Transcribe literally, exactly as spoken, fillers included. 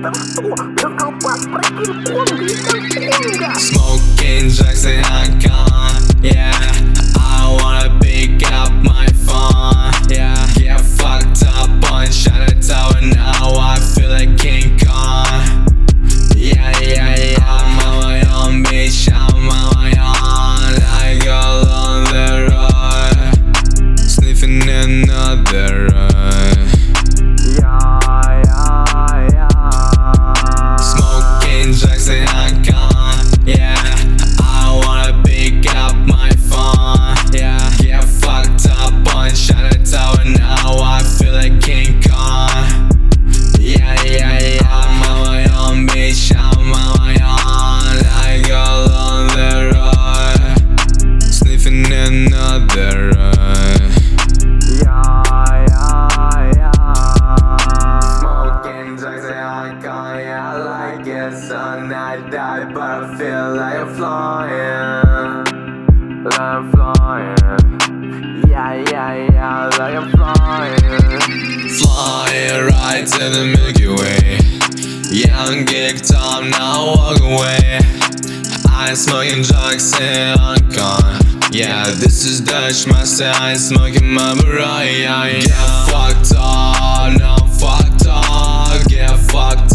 Это что? Расколбас, прокинь Конго, это Конго! Smoking drugs and alcohol, yeah. I wanna pick up my phone, yeah. Get fucked up on Chinatown, now I feel like King Kong. Yeah, yeah, yeah, I'm on my own, bitch, I'm on my own. I go on the road, sniffing another road. Yeah, yeah, yeah. Smoking drugs and alcohol, yeah. I wanna pick up my phone, yeah. Get fucked up on Chinatown, now I feel like King Kong. Yeah, yeah, yeah, I'm on my own, bitch, I'm on my own. I go on the road, sniffing another road. Yeah, yeah, yeah. Smoking drugs and alcohol, yeah, I like it. So I die, but I feel like I'm flying, like I'm flying. Yeah, yeah, yeah, like I'm flying. Flying right to the Milky Way. Young geek Tom, now walk away. I'm smoking drugs and alcohol. Yeah, this is Dutch Master, I'm smoking Marlboro, yeah, yeah. Get fucked up, now I'm fucked up. Get fucked